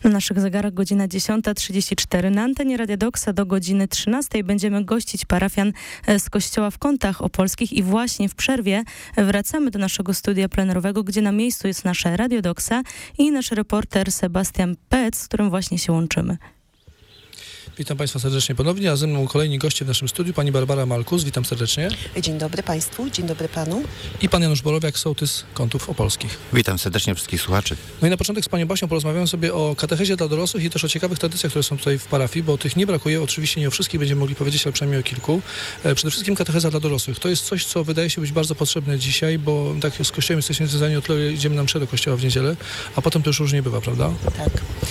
Na naszych zegarach godzina 10:34. Na antenie Radia Doksa do godziny 13 będziemy gościć parafian z kościoła w Kątach Opolskich i właśnie w przerwie wracamy do naszego studia plenerowego, gdzie na miejscu jest nasze Radio Doksa i nasz reporter Sebastian Pec, z którym właśnie się łączymy. Witam Państwa serdecznie ponownie, a ze mną kolejni goście w naszym studiu, pani Barbara Malkus, witam serdecznie. Dzień dobry Państwu, dzień dobry Panu. I pan Janusz Borowiak, sołtys Kątów Opolskich. Witam serdecznie wszystkich słuchaczy. No i na początek z panią Basią porozmawiamy sobie o katechezie dla dorosłych i też o ciekawych tradycjach, które są tutaj w parafii, bo tych nie brakuje, oczywiście nie o wszystkich będziemy mogli powiedzieć, ale przynajmniej o kilku. Przede wszystkim katecheza dla dorosłych. To jest coś, co wydaje się być bardzo potrzebne dzisiaj, bo tak z kościołem jesteśmy związani o tyle, idziemy na mszę do kościoła w niedzielę, a potem to już różnie bywa, prawda? Tak.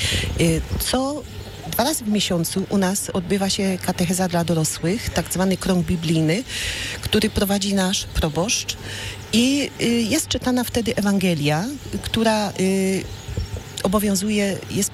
2 razy w miesiącu u nas odbywa się katecheza dla dorosłych, tak zwany krąg biblijny, który prowadzi nasz proboszcz i jest czytana wtedy Ewangelia, która obowiązuje, jest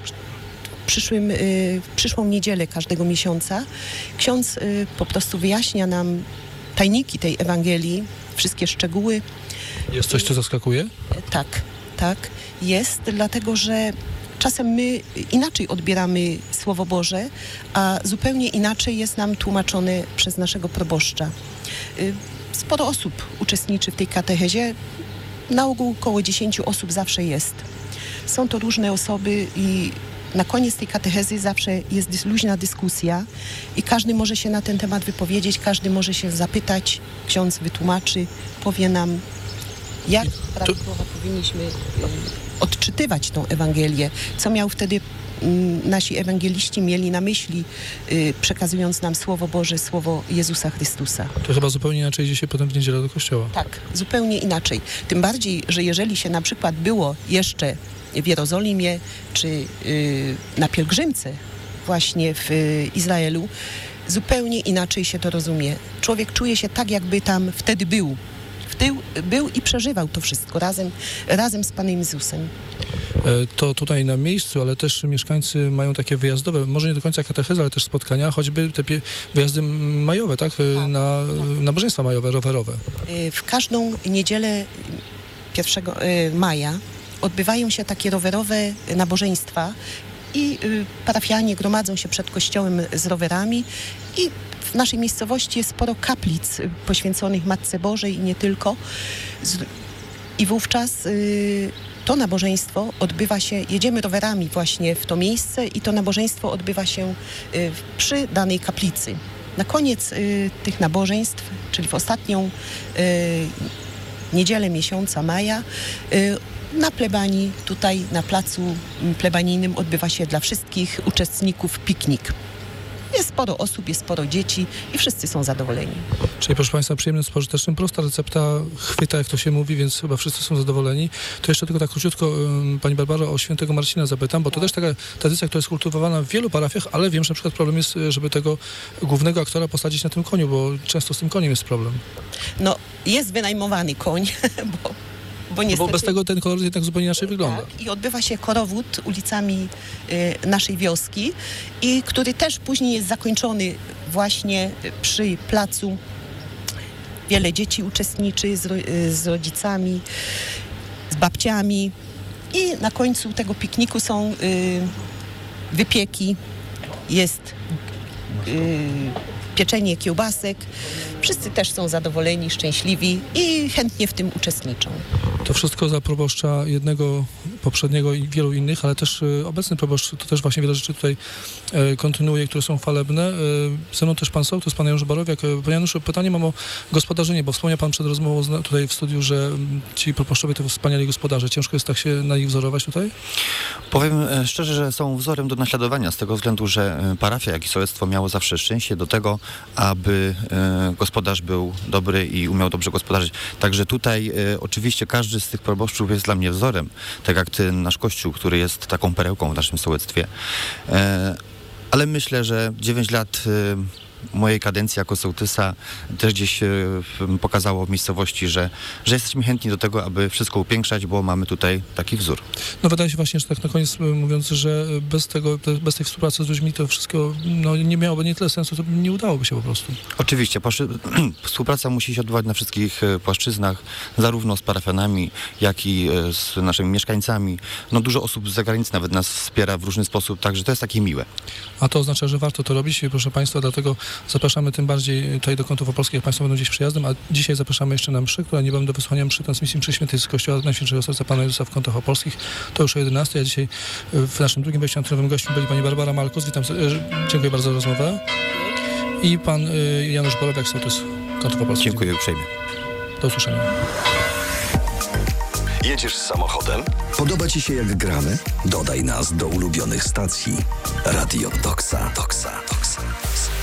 przyszłą niedzielę każdego miesiąca. Ksiądz po prostu wyjaśnia nam tajniki tej Ewangelii, wszystkie szczegóły. Jest coś, co zaskakuje? Tak, jest, dlatego że czasem my inaczej odbieramy Słowo Boże, a zupełnie inaczej jest nam tłumaczone przez naszego proboszcza. Sporo osób uczestniczy w tej katechezie. Na ogół około 10 osób zawsze jest. Są to różne osoby i na koniec tej katechezy zawsze jest luźna dyskusja i każdy może się na ten temat wypowiedzieć, każdy może się zapytać, ksiądz wytłumaczy, powie nam, jak prawidłowo powinniśmy odczytywać tą Ewangelię, co miał wtedy nasi ewangeliści mieli na myśli, przekazując nam Słowo Boże, Słowo Jezusa Chrystusa. To chyba zupełnie inaczej idzie się potem w niedzielę do kościoła. Tak, zupełnie inaczej. Tym bardziej, że jeżeli się na przykład było jeszcze w Jerozolimie, czy na pielgrzymce właśnie w Izraelu, zupełnie inaczej się to rozumie. Człowiek czuje się tak, jakby tam wtedy był i przeżywał to wszystko razem z Panem Jezusem. To tutaj na miejscu, ale też mieszkańcy mają takie wyjazdowe, może nie do końca katechezy, ale też spotkania, choćby te wyjazdy majowe, tak? Na nabożeństwa majowe, rowerowe. W każdą niedzielę 1 maja odbywają się takie rowerowe nabożeństwa i parafianie gromadzą się przed kościołem z rowerami i w naszej miejscowości jest sporo kaplic poświęconych Matce Bożej i nie tylko. I wówczas to nabożeństwo odbywa się, jedziemy rowerami właśnie w to miejsce i to nabożeństwo odbywa się przy danej kaplicy. Na koniec tych nabożeństw, czyli w ostatnią niedzielę miesiąca maja, na plebanii, tutaj na placu plebanijnym odbywa się dla wszystkich uczestników piknik. Jest sporo osób, jest sporo dzieci i wszyscy są zadowoleni. Czyli proszę Państwa, przyjemnym, spożytecznym, prosta recepta chwyta, jak to się mówi, więc chyba wszyscy są zadowoleni. To jeszcze tylko tak króciutko, pani Barbaro, o świętego Marcina zapytam, bo to też taka tradycja, która jest kultywowana w wielu parafiach, ale wiem, że na przykład problem jest, żeby tego głównego aktora posadzić na tym koniu, bo często z tym koniem jest problem. No, jest wynajmowany koń, bo niestety... Bo bez tego ten kolor jednak zupełnie inaczej wygląda. Tak, i odbywa się korowód ulicami naszej wioski, i który też później jest zakończony właśnie przy placu. Wiele dzieci uczestniczy z rodzicami, z babciami i na końcu tego pikniku są wypieki, jest pieczenie kiełbasek. Wszyscy też są zadowoleni, szczęśliwi i chętnie w tym uczestniczą. To wszystko za proboszcza jednego poprzedniego i wielu innych, ale też obecny proboszcz to też właśnie wiele rzeczy tutaj kontynuuje, które są chwalebne. Ze mną też pan sołtys, pan Janusz Borowiak. Panie Januszu, pytanie mam o gospodarzenie, bo wspomniał pan przed rozmową tutaj w studiu, że ci proboszczowie to wspaniali gospodarze. Ciężko jest tak się na nich wzorować tutaj? Powiem szczerze, że są wzorem do naśladowania z tego względu, że parafia, jak i sołectwo miało zawsze szczęście do tego, aby gospodarz był dobry i umiał dobrze gospodarzyć. Także tutaj oczywiście każdy z tych proboszczów jest dla mnie wzorem, tak jak ten nasz kościół, który jest taką perełką w naszym sołectwie. Ale myślę, że 9 lat mojej kadencji jako sołtysa też gdzieś pokazało w miejscowości, że jesteśmy chętni do tego, aby wszystko upiększać, bo mamy tutaj taki wzór. No wydaje się właśnie, że tak na koniec mówiąc, że bez tej współpracy z ludźmi to wszystko nie miałoby nie tyle sensu, to nie udałoby się po prostu. Oczywiście, współpraca musi się odbywać na wszystkich płaszczyznach, zarówno z parafianami, jak i z naszymi mieszkańcami. No dużo osób z zagranicy nawet nas wspiera w różny sposób, także to jest takie miłe. A to oznacza, że warto to robić, proszę Państwa, dlatego zapraszamy tym bardziej tutaj do Kątów Opolskich, jak Państwo będą gdzieś przyjazdem, a dzisiaj zapraszamy jeszcze na mszy, która niebawem do wysłania mszy transmisji mszy świętej z Kościoła Najświętszego Serca Pana Jezusa w Kątach Opolskich. To już o 11, a dzisiaj w naszym drugim wejściu antrenowym gościem byli pani Barbara Malkus. Witam, dziękuję bardzo za rozmowę. I pan Janusz Borowiak, sołtys Kątów Opolskich. Dziękuję uprzejmie. Do usłyszenia. Jedziesz samochodem? Podoba Ci się jak gramy? Dodaj nas do ulubionych stacji. Radio Doxa.